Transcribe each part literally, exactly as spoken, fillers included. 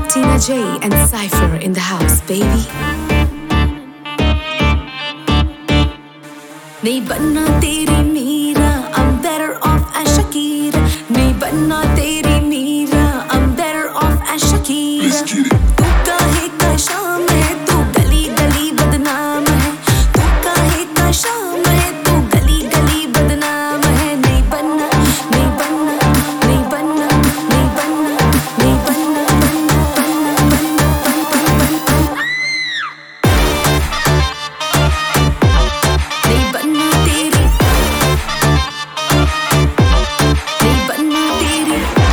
Tina J and Cypher in the house, baby. नहीं बनना तेरी Meera, I'm better off as Shakira. नहीं बनना तेरी Meera, I'm better off as Shakira. तू काहे का शाम है, तू गली गली बदनाम है. तू काहे का शाम है, तू गली गली बदनाम है. नहीं बनना, नहीं बनना, नहीं बनना, नहीं बनना, नहीं बनना, बनना, बनना, बनना, बनना, नहीं बनना तेरी, नहीं बनना तेरी.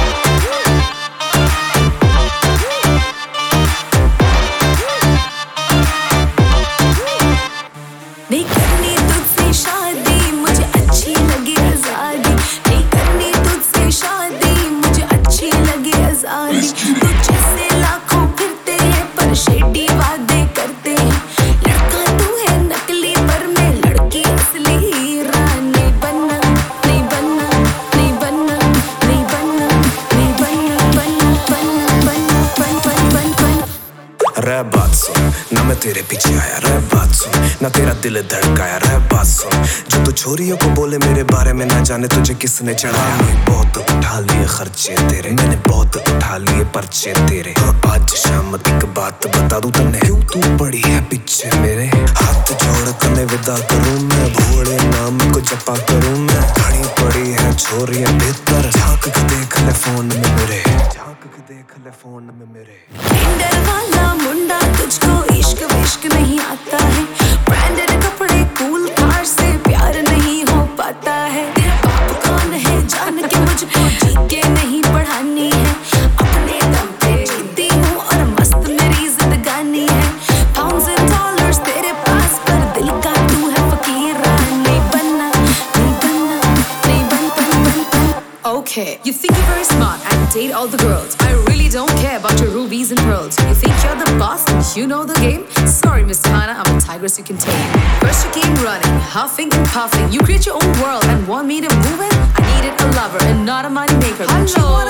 नहीं करनी तुझसे शादी, मुझे अच्छी लगी आजादी. नहीं करनी तुझसे शादी, मुझे अच्छी लगी आजादी. तुझसे लाखों फिरते हैं पर शेडी वादे करते हैं. लड़का तू है नकली पर मैं लड़की असली हीरा. नहीं बनना, नहीं बनना, नहीं बनना, नहीं बनना, नहीं बनना, बनना, बनना, बनना, बन बन बन बन. रह बात सुन, ना मैं तेरे पीछे आया. रह बात सुन, ना तेरा दिल धड़काया. रह बात सुन, जो तू छोरियों को बोले मेरे बारे में, ना जाने तुझे किसने चढ़ाया. मैंने बहुत उठा लिए खर्चे तेरे, मैंने बहुत उठा लिए पर्चे तेरे. हाँ, आज शाम एक बात बता दूं तन्ने, क्यों तू पड़ी है पीछे मेरे. हाथ जोड़ तन्ने विदा करूं मैं, भोले नाम को जपा करूं मैं. खड़ी पड़ी है छोरियां भीतर, झांक के देख ले फोन में मेरे, झांक के देख ले फोन में मेरे. टेंडर वाला मुंडा तुझको इश्क विश्क नहीं आता है. ब्रांडेड कपड़े कूल कार से प्यार नहीं हो पाता है. तेरा बाप कौन है जान के मुझको जी के नहीं पढ़ानी है. अपने दम पे जीती हूँ और मस्त मेरी जिंदगानी है. पाउंड्स एंड डॉलर्स तेरे पास पर दिल का तू है फकीर. नहीं बनना, नहीं बनना, नहीं बन बन बन बन. Okay, you think you're very smart and date all the girls. I really don't care about your rubies and pearls. You think you're the boss and you know the game? Sorry, Miss Hannah, I'm a tigress you can tame. First you came running, huffing and puffing. You create your own world and want me to move it? I needed a lover and not a money maker. Hello.